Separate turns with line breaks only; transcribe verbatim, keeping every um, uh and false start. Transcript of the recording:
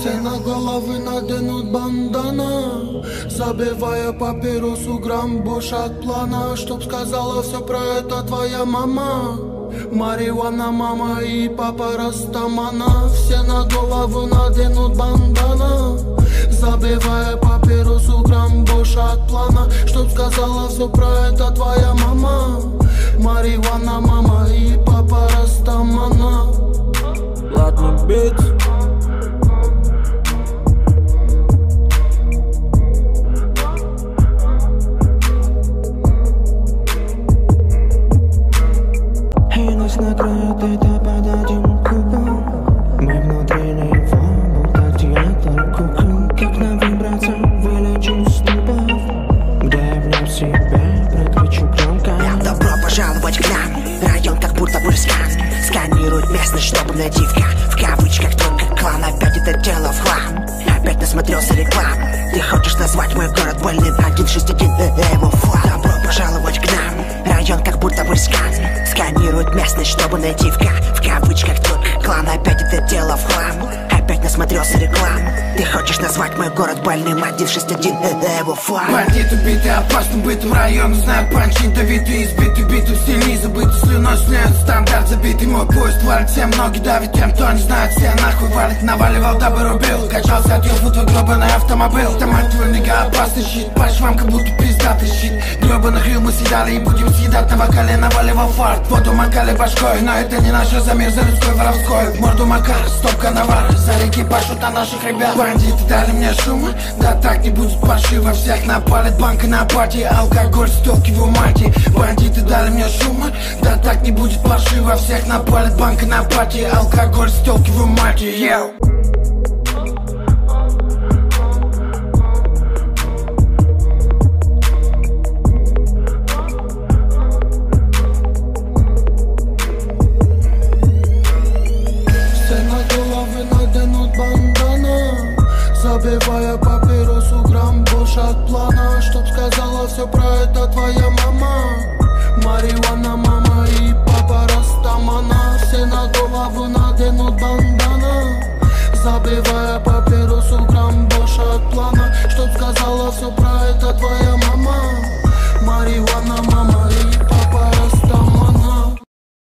Все на головы наденут бандана, забивая папиросу грамм больше от плана. Чтоб сказала все про это твоя мама. Марихуана, мама и папа Растамана. Все на голову наденут бандана, забивая папиросу грамм больше от плана. Чтоб сказала все про это твоя мама. Марихуана, мама и папа Растамана.
Ладно, бит.
И нас накроет это под один купол. Мы внутри него, будто театр кукол. Как на вибрациях вылечу с ступов, где я вне себя прокричу громко.
Добро пожаловать к нам, район как будто бы скан. Сканирует местность, чтобы найти в, в кавычках только клан. Опять это дело в хлам, опять насмотрелся реклам. Ты хочешь назвать мой город больным? Один шесть один, его флаг. Добро пожаловать к нам, район как будто бы скан. Сканирует местность, чтобы найти в, в кавычках только клан. Опять это дело в хлам, опять насмотрелся реклам. Ты хочешь назвать мой город больным? Один шесть один, его флаг.
Бандит убитый опасным бытом район. Знаю панчин давитый, избитый битый в стиле забытый слюной след. Стандарт забитый, мой поезд валит. Все многие давит тем, кто не знает. Все нахуй валит, наваливал, дабы рубил. Качался, отъел твой гробаный автомобиль. Автомат твой нига, опасный щит. По швам, как будто пиздатый щит. Гребаных рыл мы съедали и будем съедать. На вокале наваливал фарт. Воду макали башкой, но это не наша замер за людской воровской. В морду макар, стопка навар. За реки пашут на наших ребят. Бандиты дали мне шума, да так не будет паршиво. Всех напалит банка на пати, алкоголь, стелки в умате. Бандиты дали мне шума, да так не будет паршиво. Всех напалит банка на пати, алкоголь, стелки в умате. Йоу. Забивая папиросу грамм больше от плана. Чтоб сказала все про это твоя мама. Марихуана, мама и папа Растамана. Все на голову наденут бандана, забивая папиросу грамм больше от плана. Чтоб сказала все про это твоя